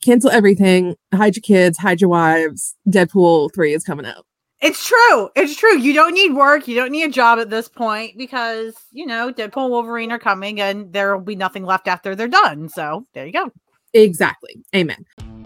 cancel everything, hide your kids, hide your wives. Deadpool 3 is coming out. It's true. It's true. You don't need work. You don't need a job at this point because, Deadpool and Wolverine are coming and there will be nothing left after they're done. So there you go. Exactly. Amen.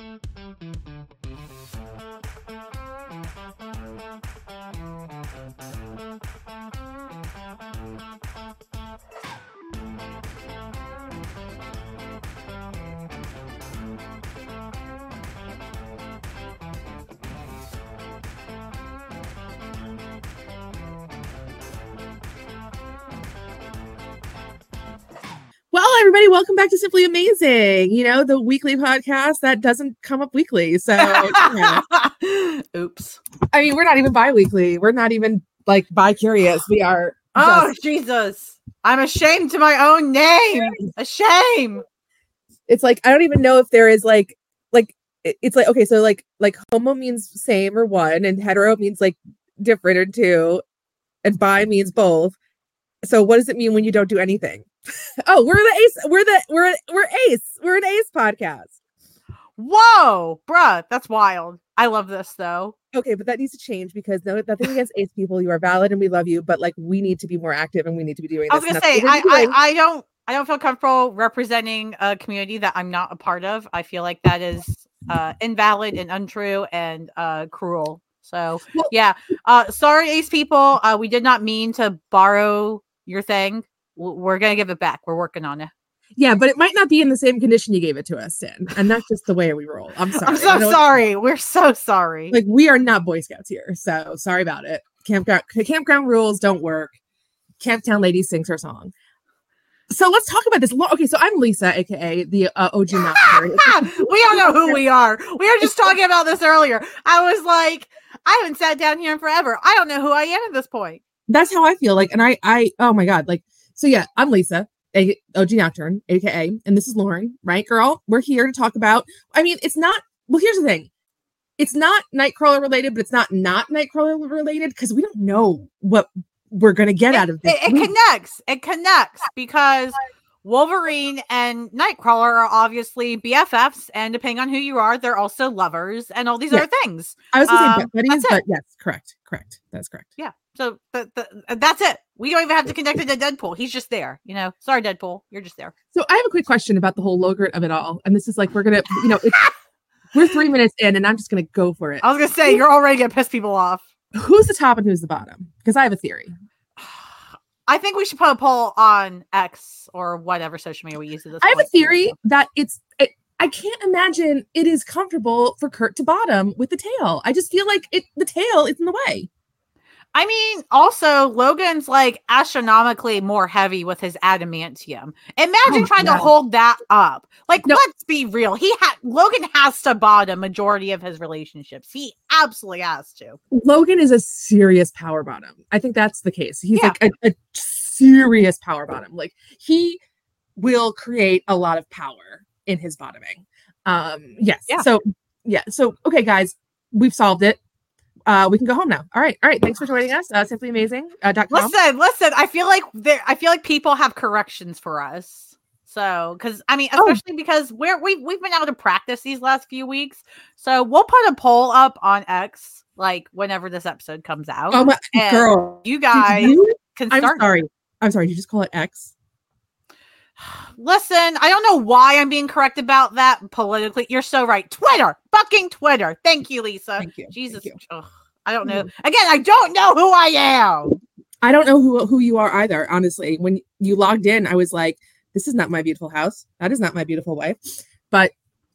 Well, everybody, welcome back to Simply Amazing. The weekly podcast that doesn't come up weekly. So, Oops. I mean, we're not even bi-weekly. We're not even bi-curious. We are. Oh, Jesus. I'm ashamed to my own name. A shame. It's I don't even know if there is it's okay. So homo means same or one, and hetero means different or two, and bi means both. So what does it mean when you don't do anything? Oh, we're the Ace. We're Ace. We're an Ace podcast. Whoa, bruh, that's wild. I love this though. Okay, but that needs to change because nothing against Ace people. You are valid and we love you, but we need to be more active and we need to be doing this. I was gonna say I don't feel comfortable representing a community that I'm not a part of. I feel like that is invalid and untrue and cruel. So yeah. Sorry, Ace people. We did not mean to borrow your thing. We're going to give it back. We're working on it. Yeah, but it might not be in the same condition you gave it to us in. And that's just the way we roll. I'm sorry. I'm so sorry. We're so sorry. We are not Boy Scouts here. So sorry about it. Campground rules don't work. Camptown Lady sings her song. So let's talk about this. Okay, so I'm Lisa, aka the OG Nocturne. We don't know who we are. We were just talking about this earlier. I was like, I haven't sat down here in forever. I don't know who I am at this point. That's how I feel. And I oh my God. So yeah, I'm Lisa, OG Nocturne, aka, and this is Lauren, right, girl? We're here to talk about, it's not, well, here's the thing. It's not Nightcrawler related, but it's not Nightcrawler related because we don't know what we're going to get out of this. It connects because Wolverine and Nightcrawler are obviously BFFs, and depending on who you are, they're also lovers and all these other things. I was going to say buddies, but yes, correct. That's correct. Yeah. So that's it. We don't even have to connect it to Deadpool. He's just there, Sorry, Deadpool. You're just there. So I have a quick question about the whole Logert of it all. And this is we're going to, we're 3 minutes in and I'm just going to go for it. I was going to say, you're already going to piss people off. Who's the top and who's the bottom? Because I have a theory. I think we should put a poll on X or whatever social media we use at this I have point. a theory that I can't imagine it is comfortable for Kurt to bottom with the tail. I just feel like the tail is in the way. I mean, also, Logan's astronomically more heavy with his adamantium. Imagine trying to hold that up. Let's be real. Logan has to bottom majority of his relationships. He absolutely has to. Logan is a serious power bottom. I think that's the case. He's a serious power bottom. He will create a lot of power in his bottoming. Yes. Yeah. So, okay, guys, we've solved it. We can go home now. All right. Thanks for joining us. SimplyAmazing.com. Listen. I feel like people have corrections for us. So, because especially because we've been out of practice these last few weeks. So we'll put a poll up on X whenever this episode comes out. Oh my girl, you guys can start. I'm sorry. Did you just call it X? Listen, I don't know why I'm being correct about that politically. You're so right. Twitter, fucking Twitter. Thank you, Lisa. Thank you. Jesus. Thank you. I don't know. Again, I don't know who I am. I don't know who you are either. Honestly, when you logged in, I was like, this is not my beautiful house. That is not my beautiful wife. But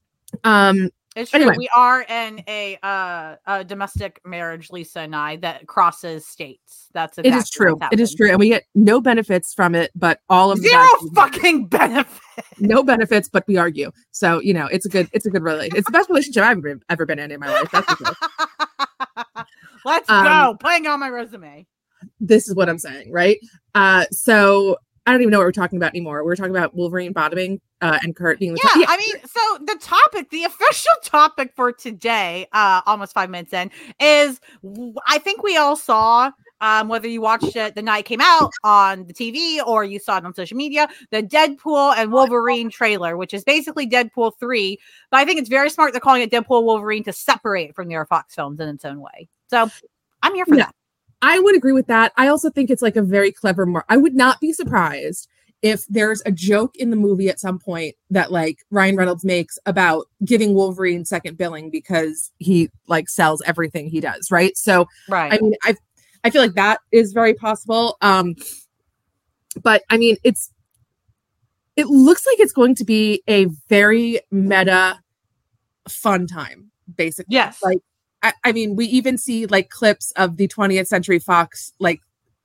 it's true. Anyway. We are in a domestic marriage, Lisa and I, that crosses states. That's exactly it is true. It is true, and we get no benefits from it, but all of zero fucking benefits. No benefits, but we argue. So it's a good relationship. It's the best relationship I've ever been in my life. That's for sure. Let's go. Putting on my resume. This is what I'm saying, right? So I don't even know what we're talking about anymore. We're talking about Wolverine bottoming and Kurt being the top. Yeah, so the official topic for today, almost 5 minutes in, is I think we all saw whether you watched it the night it came out on the TV or you saw it on social media, the Deadpool and Wolverine trailer, which is basically Deadpool 3. But I think it's very smart they're calling it Deadpool Wolverine to separate it from the other Fox films in its own way. So I'm here for that. I would agree with that. I also think it's like a very clever I would not be surprised if there's a joke in the movie at some point that like Ryan Reynolds makes about giving Wolverine second billing because he like sells everything he does, right? So right. I mean, I feel like that is very possible. But I mean, it looks like it's going to be a very meta fun time, basically. Yes. Like I mean, we even see like clips of the 20th Century Fox like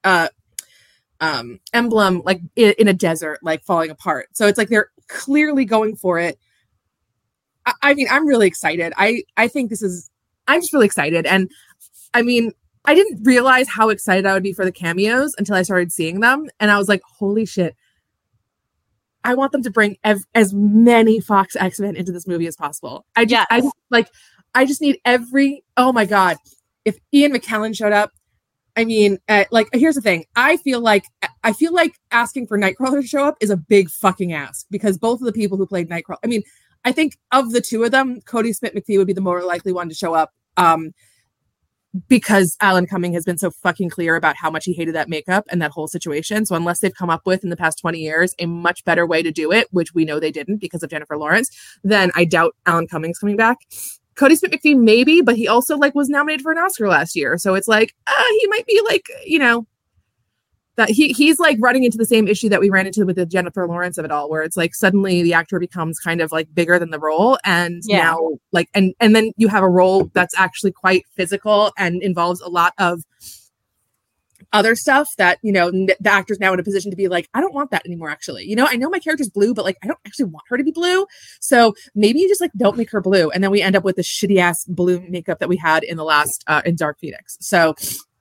emblem like in a desert like falling apart. So it's like they're clearly going for it. I mean, I'm really excited. I think I'm just really excited. And I mean, I didn't realize how excited I would be for the cameos until I started seeing them. And I was like, holy shit. I want them to bring as many Fox X-Men into this movie as possible. I just need oh my God, if Ian McKellen showed up, I mean, like, here's the thing. I feel like asking for Nightcrawler to show up is a big fucking ask because both of the people who played Nightcrawler, I mean, I think of the two of them, Cody Smith-McPhee would be the more likely one to show up because Alan Cumming has been so fucking clear about how much he hated that makeup and that whole situation. So unless they've come up with in the past 20 years a much better way to do it, which we know they didn't because of Jennifer Lawrence, then I doubt Alan Cumming's coming back. Cody Smith-McPhee maybe, but he also like was nominated for an Oscar last year. So it's like, he might be like, you know, that he's like running into the same issue that we ran into with the Jennifer Lawrence of it all, where it's like suddenly the actor becomes kind of like bigger than the role. And now like, and then you have a role that's actually quite physical and involves a lot of other stuff that, you know, the actor's now in a position to be like, I don't want that anymore, actually. You know, I know my character's blue, but like, I don't actually want her to be blue. So maybe you just like, don't make her blue. And then we end up with the shitty ass blue makeup that we had in the last, in Dark Phoenix. So,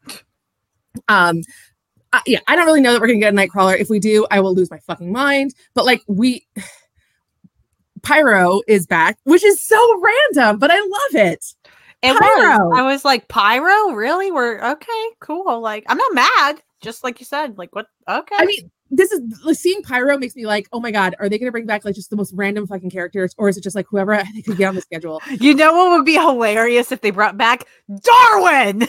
yeah, I don't really know that we're going to get a Nightcrawler. If we do, I will lose my fucking mind. But like Pyro is back, which is so random, but I love it. It Pyro. I was like, Pyro? Really? We're okay, cool. Like, I'm not mad. Just like you said, like, what? Okay. I mean, seeing Pyro makes me like, oh my God, are they going to bring back like just the most random fucking characters? Or is it just like whoever they could get on the schedule? You know what would be hilarious if they brought back Darwin?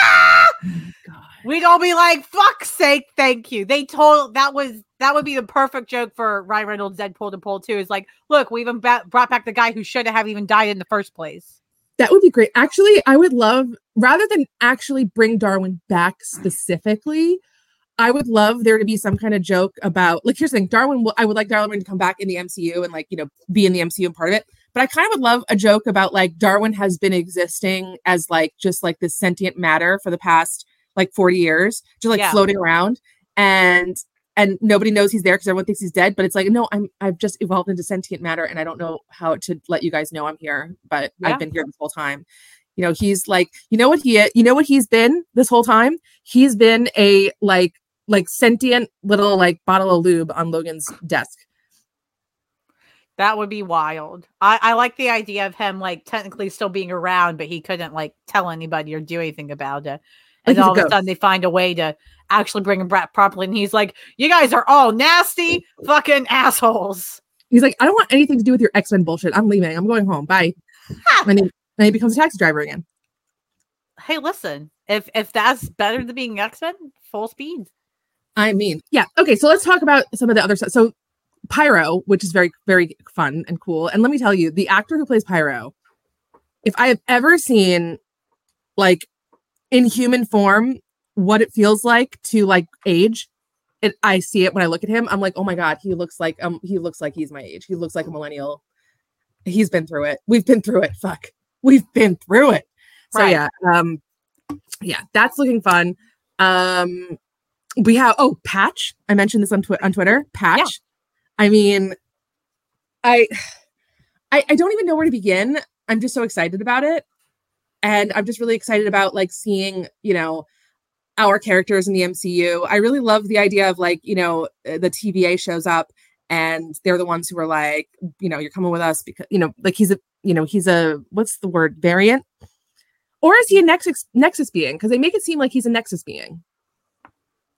God. We'd all be like, fuck's sake, thank you. That would be the perfect joke for Ryan Reynolds' Deadpool to pull too. Is like, look, we even brought back the guy who should have even died in the first place. That would be great. Actually, I would love, rather than actually bring Darwin back specifically, I would love there to be some kind of joke about, like, here's the thing, I would like Darwin to come back in the MCU and like, you know, be in the MCU and part of it. But I kind of would love a joke about like Darwin has been existing as like, just like this sentient matter for the past like 40 years, just like floating around and nobody knows he's there because everyone thinks he's dead. But it's like, no, I've just evolved into sentient matter and I don't know how to let you guys know I'm here, but I've been here this whole time. You know, he's like, you know what he's been this whole time? He's been a like sentient little like bottle of lube on Logan's desk. That would be wild. I like the idea of him like technically still being around, but he couldn't like tell anybody or do anything about it. And like all of a sudden they find a way to actually bring him back properly. And he's like, you guys are all nasty fucking assholes. He's like, I don't want anything to do with your X-Men bullshit. I'm leaving. I'm going home. Bye. And he becomes a taxi driver again. Hey, listen, if that's better than being X-Men, full speed. I mean, yeah. Okay, so let's talk about some of the other stuff. So Pyro, which is very, very fun and cool. And let me tell you, the actor who plays Pyro, if I have ever seen like in human form what it feels like to like age, I see it when I look at him. I'm like, oh my God, he looks like he's my age. He looks like a millennial. He's been through it. We've been through it. Fuck. We've been through it. So right. Yeah, that's looking fun. We have Patch. I mentioned this on Twitter. Patch. Yeah. I mean, I don't even know where to begin. I'm just so excited about it. And I'm just really excited about like seeing, you know, our characters in the MCU. I really love the idea of like, you know, the TVA shows up and they're the ones who are like, you know, you're coming with us because, you know, like he's a what's the word, variant? Or is he a Nexus being? Because they make it seem like he's a Nexus being.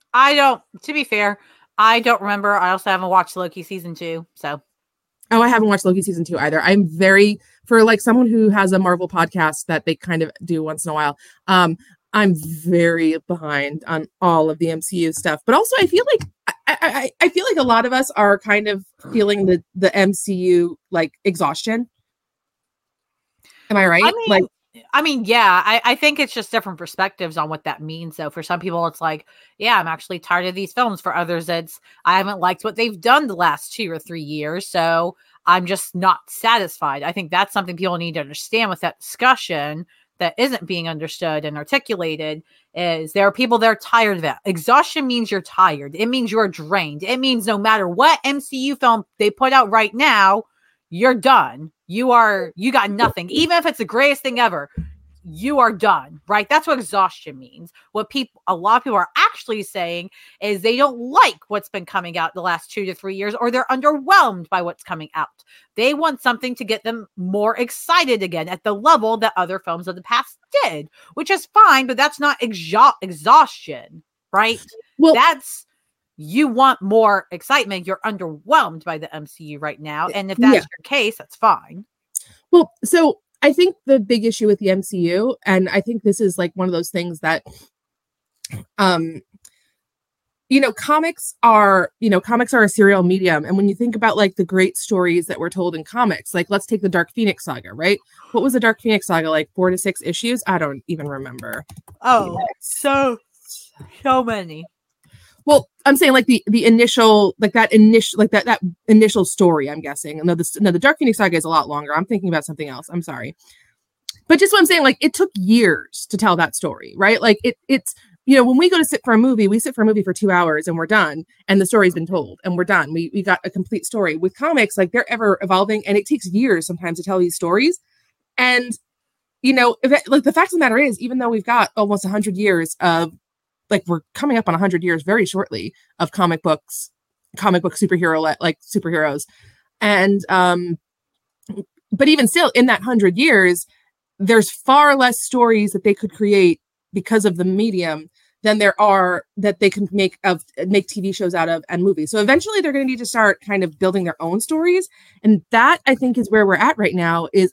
To be fair, I don't remember. I also haven't watched Loki season 2, so. Oh, I haven't watched Loki season 2 either. For like someone who has a Marvel podcast that they kind of do once in a while. I'm very behind on all of the MCU stuff, but also I feel like I feel like a lot of us are kind of feeling the MCU like exhaustion. Am I right? Yeah, I think it's just different perspectives on what that means. So for some people, it's like, yeah, I'm actually tired of these films. For others, it's I haven't liked what they've done the last 2 or 3 years, so I'm just not satisfied. I think that's something people need to understand with that discussion that isn't being understood and articulated. Is there are people that are tired of that. Exhaustion means you're tired. It means you're drained. It means no matter what MCU film they put out right now, you're done. You got nothing. Even if it's the greatest thing ever, you are done, right? That's what exhaustion means. A lot of people are actually saying is they don't like what's been coming out the last 2 to 3 years, or they're underwhelmed by what's coming out. They want something to get them more excited again at the level that other films of the past did, which is fine, but that's not exhaustion, right? Well, you want more excitement. You're underwhelmed by the MCU right now. And if that's your case, that's fine. Well, so I think the big issue with the MCU, and I think this is like one of those things that, comics are a serial medium. And when you think about like the great stories that were told in comics, like let's take the Dark Phoenix saga, right? What was the Dark Phoenix saga? Like 4 to 6 issues? I don't even remember. Oh, so many. Well, I'm saying like the initial, like that initial story, I'm guessing. No, the Dark Phoenix saga is a lot longer. I'm thinking about something else. I'm sorry. But just what I'm saying, like it took years to tell that story, right? Like it's, when we go to sit for a movie, we sit for a movie for 2 hours and we're done. And the story's been told and we're done. We got a complete story. With comics, like they're ever evolving and it takes years sometimes to tell these stories. And, like the fact of the matter is, even though we've got almost 100 years of, like we're coming up on 100 years very shortly of comic book superheroes. And, but even still in that 100 years, there's far less stories that they could create because of the medium than there are that they can make TV shows out of and movies. So eventually they're going to need to start kind of building their own stories. And that I think is where we're at right now is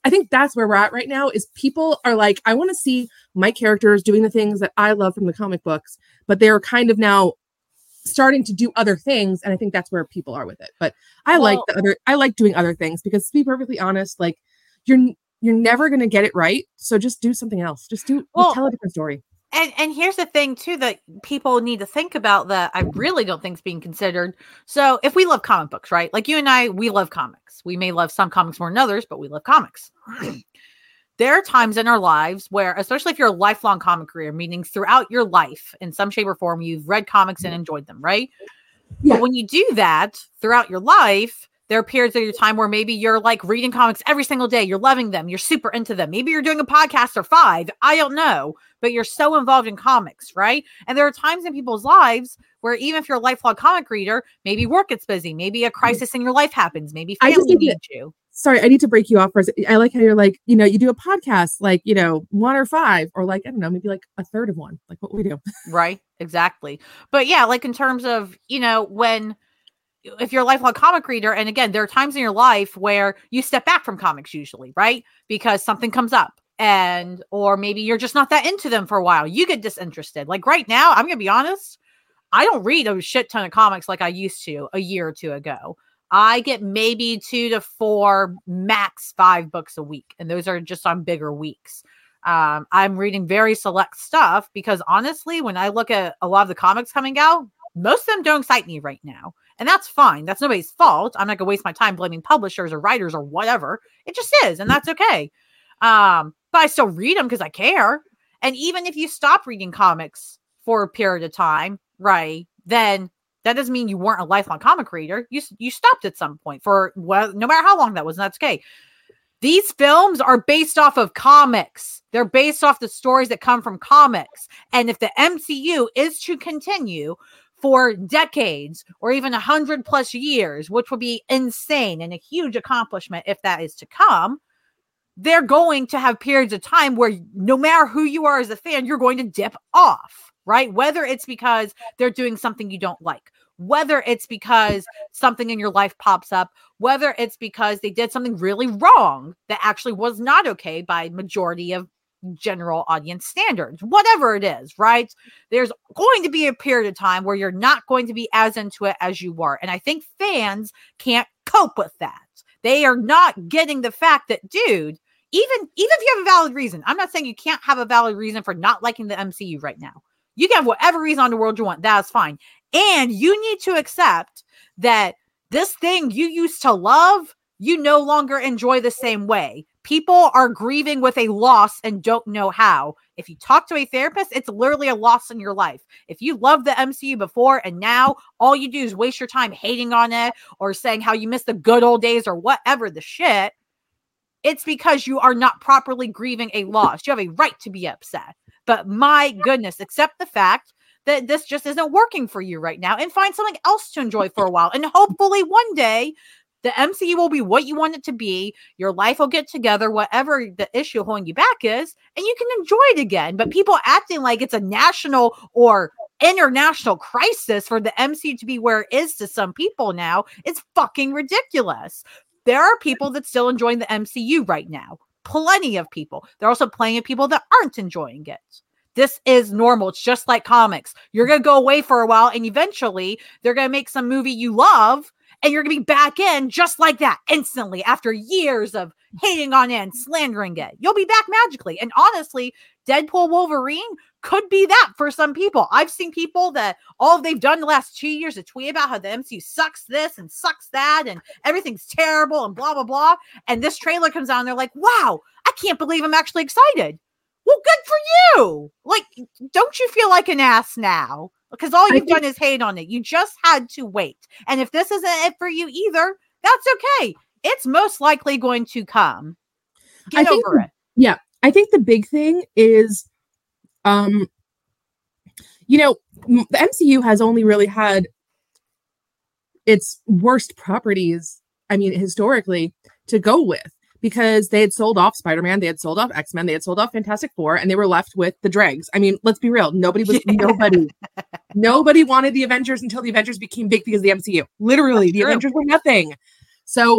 people are like, I want to see my characters doing the things that I love from the comic books, but they're kind of now starting to do other things. And I think that's where people are with it. But I like doing other things because to be perfectly honest, like you're never going to get it right. So just do something else. Tell a different story. And here's the thing, too, that people need to think about that I really don't think is being considered. So if we love comic books, right? Like you and I, we love comics. We may love some comics more than others, but we love comics. There are times in our lives where, especially if you're a lifelong comic reader, meaning throughout your life, in some shape or form, you've read comics and enjoyed them, right? Yeah. But when you do that throughout your life, there are periods of your time where maybe you're like reading comics every single day. You're loving them. You're super into them. Maybe you're doing a podcast or 5. I don't know. But you're so involved in comics, right? And there are times in people's lives where even if you're a lifelong comic reader, maybe work gets busy. Maybe a crisis in your life happens. Maybe family needs you. Sorry, I need to break you off for a second. I like how you're like, you do a podcast like, 1 or 5 or like, I don't know, maybe like a third of one, like what we do. Right. Exactly. But yeah, like in terms of, if you're a lifelong comic reader, and again, there are times in your life where you step back from comics usually, right? Because something comes up or maybe you're just not that into them for a while. You get disinterested. Like right now, I'm going to be honest. I don't read a shit ton of comics like I used to a year or 2 ago. I get maybe 2 to 4, max 5 books a week. And those are just on bigger weeks. I'm reading very select stuff because honestly, when I look at a lot of the comics coming out, most of them don't excite me right now. And that's fine. That's nobody's fault. I'm not going to waste my time blaming publishers or writers or whatever. It just is. And that's okay. But I still read them because I care. And even if you stop reading comics for a period of time, right, then that doesn't mean you weren't a lifelong comic reader. You stopped at some point for, well, no matter how long that was, and that's okay. These films are based off of comics. They're based off the stories that come from comics. And if the MCU is to continue for decades or even 100+ years, which would be insane and a huge accomplishment if that is to come, they're going to have periods of time where no matter who you are as a fan, you're going to dip off. right? Whether it's because they're doing something you don't like, whether it's because something in your life pops up, whether it's because they did something really wrong that actually was not okay by majority of general audience standards, whatever it is, right? There's going to be a period of time where you're not going to be as into it as you were. And I think fans can't cope with that. They are not getting the fact that, dude, even if you have a valid reason, I'm not saying you can't have a valid reason for not liking the MCU right now. You can have whatever reason in the world you want. That's fine. And you need to accept that this thing you used to love, you no longer enjoy the same way. People are grieving with a loss and don't know how. If you talk to a therapist, it's literally a loss in your life. If you loved the MCU before and now all you do is waste your time hating on it or saying how you miss the good old days or whatever the shit, it's because you are not properly grieving a loss. You have a right to be upset. But my goodness, accept the fact that this just isn't working for you right now and find something else to enjoy for a while. And hopefully one day the MCU will be what you want it to be. Your life will get together, whatever the issue holding you back is, and you can enjoy it again. But people acting like it's a national or international crisis for the MCU to be where it is to some people now, it's fucking ridiculous. There are people that still enjoying the MCU right now. Plenty of people. There are also plenty of people that aren't enjoying it. This is normal. It's just like comics. You're going to go away for a while and eventually they're going to make some movie you love and you're going to be back in just like that instantly after years of hating on it and slandering it. You'll be back magically. And honestly, Deadpool Wolverine could be that for some people. I've seen people that all they've done the last 2 years to tweet about how the MCU sucks this and sucks that and everything's terrible and blah, blah, blah. And this trailer comes out and they're like, wow, I can't believe I'm actually excited. Well, good for you. Like, don't you feel like an ass now? Because all you've done is hate on it. You just had to wait. And if this isn't it for you either, that's okay. It's most likely going to come. Get over it. Yeah. I think the big thing is, the MCU has only really had its worst properties, historically, to go with. Because they had sold off Spider-Man, they had sold off X-Men, they had sold off Fantastic Four, and they were left with the dregs. Let's be real. Nobody wanted the Avengers until the Avengers became big because of the MCU. Literally, the Avengers were nothing. So,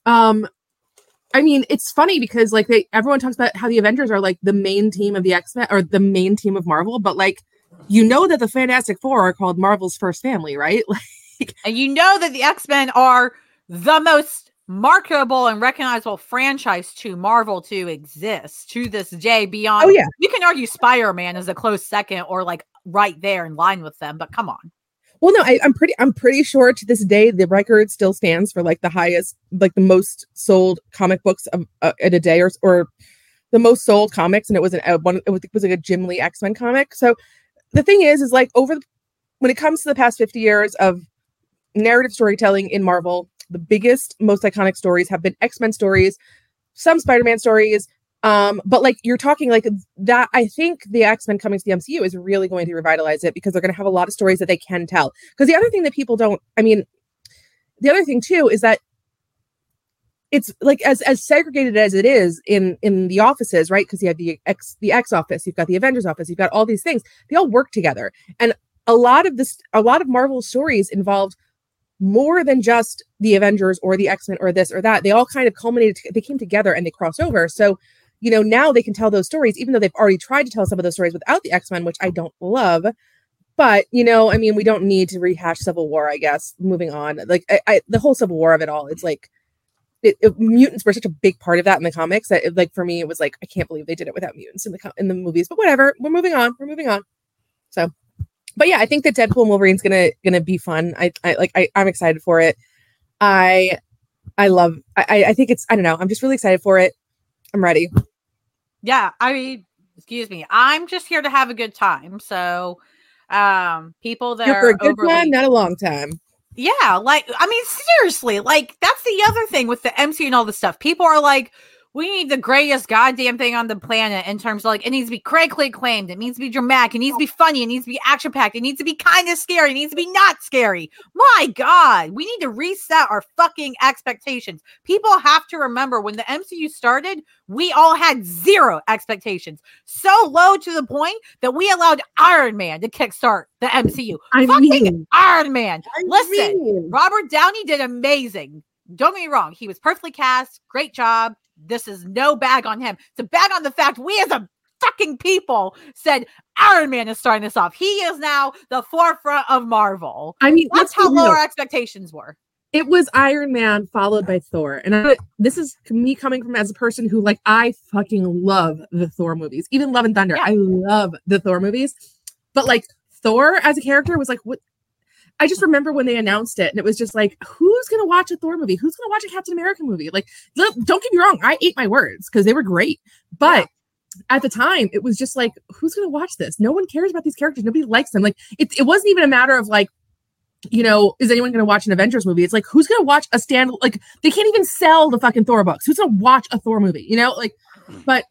it's funny because everyone talks about how the Avengers are like the main team of the X-Men or the main team of Marvel, but that the Fantastic Four are called Marvel's first family, right? And you know that the X-Men are the most marketable and recognizable franchise to Marvel to exist to this day beyond. Oh, yeah. You can argue Spider-Man is a close second or right there in line with them, but come on. Well, no, I'm pretty sure to this day the record still stands for the highest, the most sold comic books in a day or the most sold comics, and it was a Jim Lee X-Men comic. So the thing is when it comes to the past 50 years of narrative storytelling in Marvel, the biggest, most iconic stories have been X-Men stories, some Spider-Man stories. But you're talking that, I think the X-Men coming to the MCU is really going to revitalize it because they're going to have a lot of stories that they can tell. Because the other thing that people don't, the other thing too is that it's as segregated as it is in the offices, right? Because you have the X office, you've got the Avengers office, you've got all these things. They all work together, and a lot of Marvel stories involved more than just the Avengers or the X-Men or this or that. They all kind of culminated, they came together and they crossed over. So, now they can tell those stories, even though they've already tried to tell some of those stories without the X-Men, which I don't love. But, we don't need to rehash Civil War, I guess, moving on. The whole Civil War of it all, it's mutants were such a big part of that in the comics that for me, it was I can't believe they did it without mutants in the movies, but whatever, we're moving on. So, but yeah, I think that Deadpool and Wolverine's gonna be fun. I'm excited for it. I think it's, I don't know. I'm just really excited for it. I'm ready. Yeah. Excuse me. I'm just here to have a good time. So, people that are for a good time, not a long time. Yeah. Seriously, that's the other thing with the MC and all this stuff. People are like, we need the greatest goddamn thing on the planet in terms of like, it needs to be critically acclaimed. It needs to be dramatic. It needs to be funny. It needs to be action packed. It needs to be kind of scary. It needs to be not scary. My God, we need to reset our fucking expectations. People have to remember when the MCU started, we all had zero expectations. So low to the point that we allowed Iron Man to kickstart the MCU. Iron Man. Listen, Robert Downey did amazing. Don't get me wrong. He was perfectly cast. Great job. This is no bag on him. It's a bag on the fact we as a fucking people said Iron Man is starting this off. He is now the forefront of Marvel. I mean, that's how low our expectations were. It was Iron Man followed by Thor. And this is me coming from as a person who, like, I fucking love the Thor movies. Even Love and Thunder. Yeah. I love the Thor movies. But, like, Thor as a character was like, what? I just remember when they announced it and it was just like, who's going to watch a Thor movie? Who's going to watch a Captain America movie? Like, don't get me wrong. I ate my words because they were great. But at the time, it was just like, who's going to watch this? No one cares about these characters. Nobody likes them. Like, it wasn't even a matter of like, you know, is anyone going to watch an Avengers movie? It's like, who's going to watch a stand? Like, they can't even sell the fucking Thor books. Who's going to watch a Thor movie? You know, like, but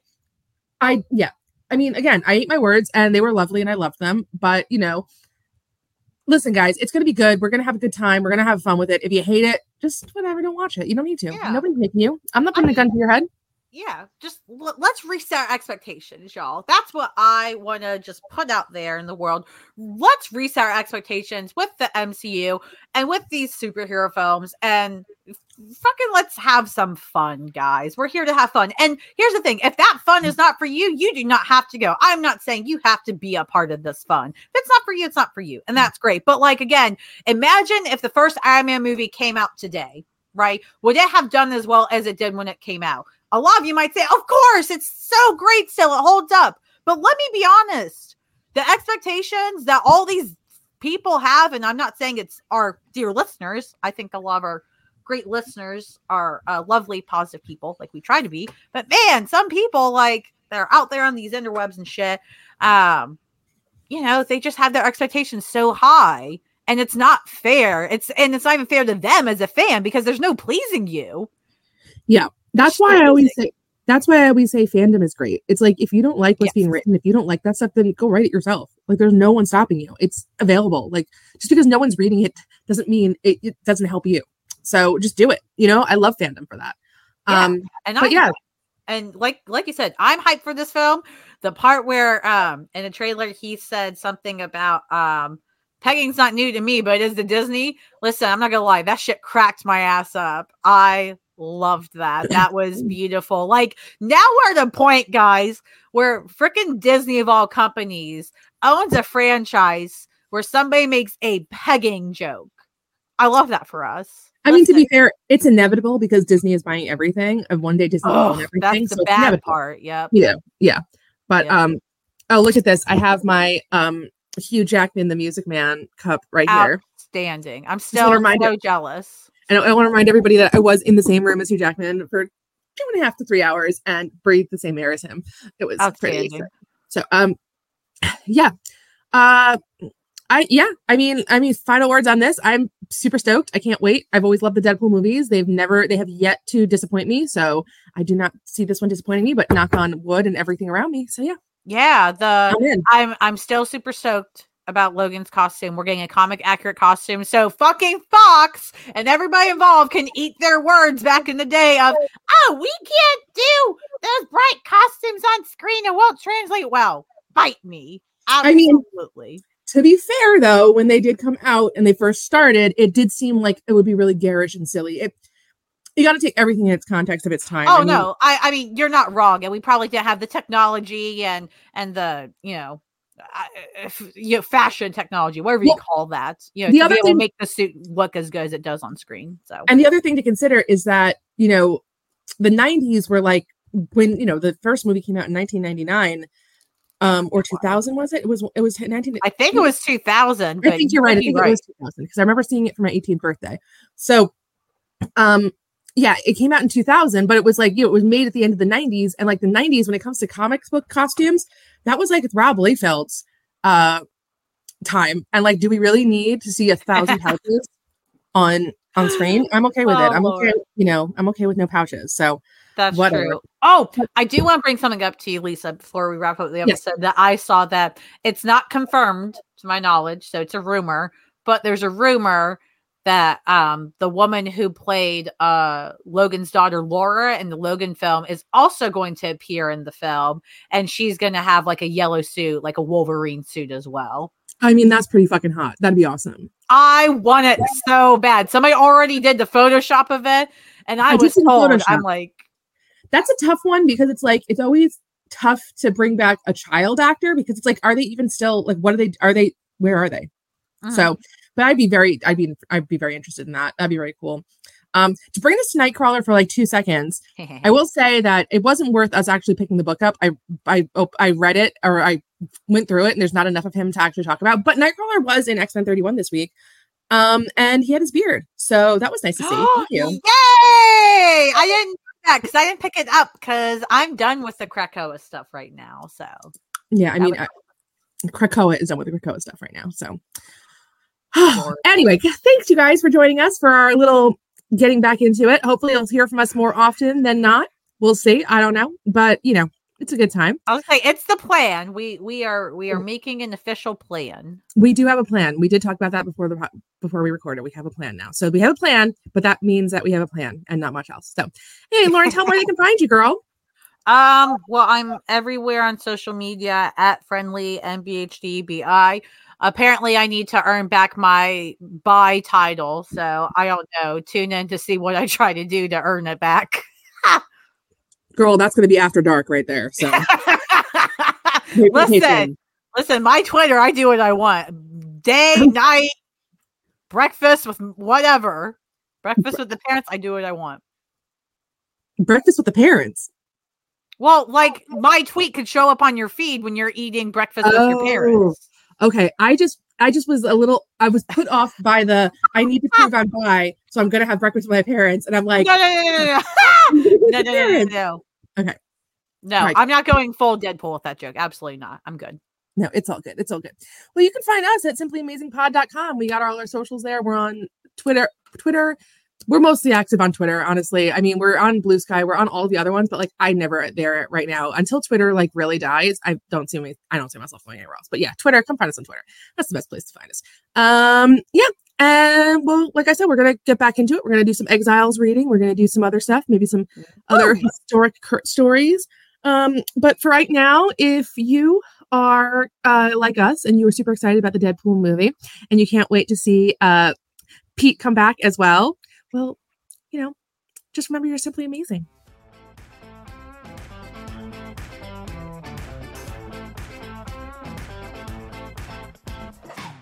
I mean, again, I ate my words and they were lovely and I loved them. But, you know, listen, guys, it's going to be good. We're going to have a good time. We're going to have fun with it. If you hate it, just whatever, don't watch it. You don't need to. Yeah. Nobody's making you. I'm not putting a gun to your head. Yeah, just let's reset expectations, y'all. That's what I want to just put out there in the world. Let's reset our expectations with the MCU and with these superhero films and fucking let's have some fun, guys. We're here to have fun. And here's the thing. If that fun is not for you, you do not have to go. I'm not saying you have to be a part of this fun. If it's not for you, it's not for you. And that's great. But like, again, imagine if the first Iron Man movie came out today, right? Would it have done as well as it did when it came out? A lot of you might say, of course, it's so great still. It holds up. But let me be honest. The expectations that all these people have, and I'm not saying it's our dear listeners. I think a lot of our great listeners are lovely, positive people like we try to be. But man, some people like they're out there on these interwebs and shit. You know, they just have their expectations so high and it's not fair. It's not even fair to them as a fan because there's no pleasing you. Yeah. That's why I always say fandom is great. It's like, if you don't like what's being written, if you don't like that stuff, then go write it yourself. Like, there's no one stopping you. It's available. Like, just because no one's reading it doesn't mean it doesn't help you. So just do it. You know, I love fandom for that. And like you said, I'm hyped for this film. The part where in a trailer he said something about pegging's not new to me, but it is to Disney. Listen, I'm not gonna lie, that shit cracked my ass up. I loved that. That was beautiful. Like, now we're at a point, guys, where freaking Disney of all companies owns a franchise where somebody makes a pegging joke. I love that for us. I mean, to be fair, it's inevitable because Disney is buying everything. And one day Disney will own everything. That's the bad part. Yep. Yeah. But oh, look at this. I have my Hugh Jackman, the Music Man cup right here. Outstanding. I'm still so jealous. And I want to remind everybody that I was in the same room as Hugh Jackman for 2.5 to 3 hours and breathed the same air as him. It was pretty. So, yeah. I mean, final words on this. I'm super stoked. I can't wait. I've always loved the Deadpool movies. They have yet to disappoint me. So I do not see this one disappointing me, but knock on wood and everything around me. So yeah. Yeah. I'm still super stoked about Logan's costume. We're getting a comic accurate costume. So fucking Fox and everybody involved can eat their words back in the day of, oh, we can't do those bright costumes on screen. It won't translate well. Bite me. Absolutely. To be fair, though, when they did come out and they first started, it did seem like it would be really garish and silly. You got to take everything in its context of its time. Oh, I mean, you're not wrong. And we probably didn't have the technology and the, fashion technology, whatever you call that, to be able to make the suit look as good as it does on screen. So, and the other thing to consider is that, the 90s were like when, the first movie came out in 1999. Or 2000 was it? It was 19. I think it was 2000. I think you're right. I think it was 2000 because I remember seeing it for my 18th birthday. So, it came out in 2000, but it was like, it was made at the end of the 90s, and like the 90s when it comes to comics book costumes, that was like Rob Liefeld's time. And like, do we really need to see 1,000 pouches on screen? I'm okay with it. I'm okay. I'm okay with no pouches. So. That's true. Oh, I do want to bring something up to you, Lisa, before we wrap up the episode. That I saw that it's not confirmed to my knowledge, so it's a rumor. But there's a rumor that the woman who played Logan's daughter Laura in the Logan film is also going to appear in the film, and she's going to have like a yellow suit, like a Wolverine suit as well. I mean, that's pretty fucking hot. That'd be awesome. I want it so bad. Somebody already did the Photoshop of it, and I was told, I'm like, that's a tough one because it's like, it's always tough to bring back a child actor because it's like, are they even still like, where are they? Mm-hmm. So, but I'd be very interested in that. That'd be very cool. To bring this to Nightcrawler for like 2 seconds, I will say that it wasn't worth us actually picking the book up. I read it, or I went through it, and there's not enough of him to actually talk about. But Nightcrawler was in X-Men 31 this week, and he had his beard, so that was nice to see. Thank you. Yay! I didn't do that because I didn't pick it up because I'm done with the Krakoa stuff right now. So yeah, I mean, Krakoa is done with the Krakoa stuff right now. So anyway, thanks you guys for joining us for our little getting back into it. Hopefully you'll hear from us more often than not. We'll see. I don't know, but you know, it's a good time. I'll say it's the plan. We are making an official plan. We do have a plan. We did talk about that before we recorded. We have a plan now. So we have a plan, but that means that we have a plan and not much else. So hey, Lauren, tell them where they can find you, girl. Well, I'm everywhere on social media at friendly MBHDBI. Apparently, I need to earn back my buy title, so I don't know. Tune in to see what I try to do to earn it back. Girl, that's going to be after dark right there. So listen, my Twitter, I do what I want. Day, night, breakfast with whatever. Breakfast with the parents, I do what I want. Breakfast with the parents? Well, like my tweet could show up on your feed when you're eating breakfast with your parents. Okay, I just was I was put off by I need to prove I'm bi, so I'm gonna have breakfast with my parents, and I'm like, no. Okay, no, right. I'm not going full Deadpool with that joke. Absolutely not. I'm good. No, it's all good. It's all good. Well, you can find us at simplyamazingpod.com. We got all our socials there. We're on Twitter. We're mostly active on Twitter, honestly. I mean, we're on Blue Sky. We're on all the other ones, but like I never there right now until Twitter like really dies. I don't see myself going anywhere else. But yeah, Twitter. Come find us on Twitter. That's the best place to find us. Yeah. And well, like I said, we're gonna get back into it. We're gonna do some Exiles reading. We're gonna do some other stuff, maybe some other historic stories. But for right now, if you are like us and you were super excited about the Deadpool movie and you can't wait to see Pete come back as well, you know, just remember you're simply amazing.